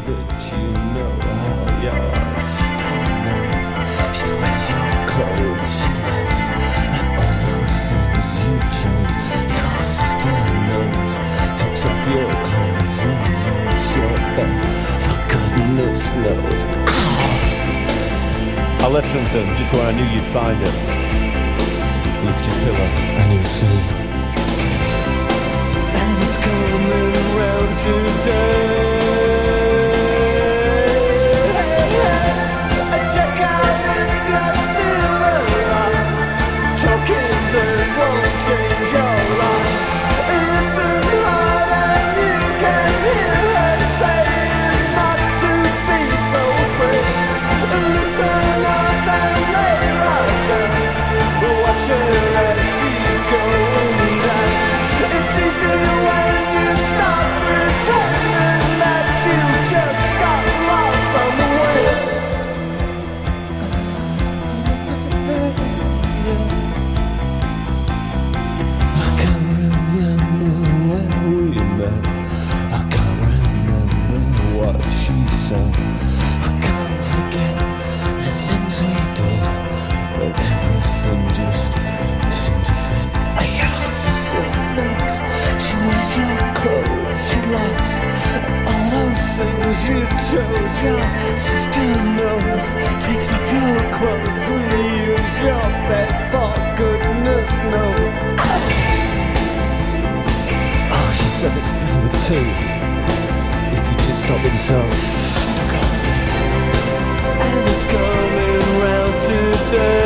that you know how your sister knows. She wears your clothes, she loves, and all those things you chose. Your sister knows, takes off your clothes when you use your bed. For goodness knows. I left something just where I knew you'd find it. Lift your pillow and you'll see. And it's coming round today. Check out if you're still alive. Talking that won't change your life. Listen hard and you can hear her saying not to be so free. Listen up and lay right down. Watch her as she's going down. It's easy when you stop pretending that you just got lost on the way. I can't remember where we met. I can't remember what she said. I can't forget the things we did, but everything just seemed to fit. Your sister knows, she wears your clothes, she loves, and all those things you chose. Your sister knows, takes off your clothes when you use your bed. For goodness knows. Oh, she says it's better with two, if you just stop being so stuck up. And it's coming round today.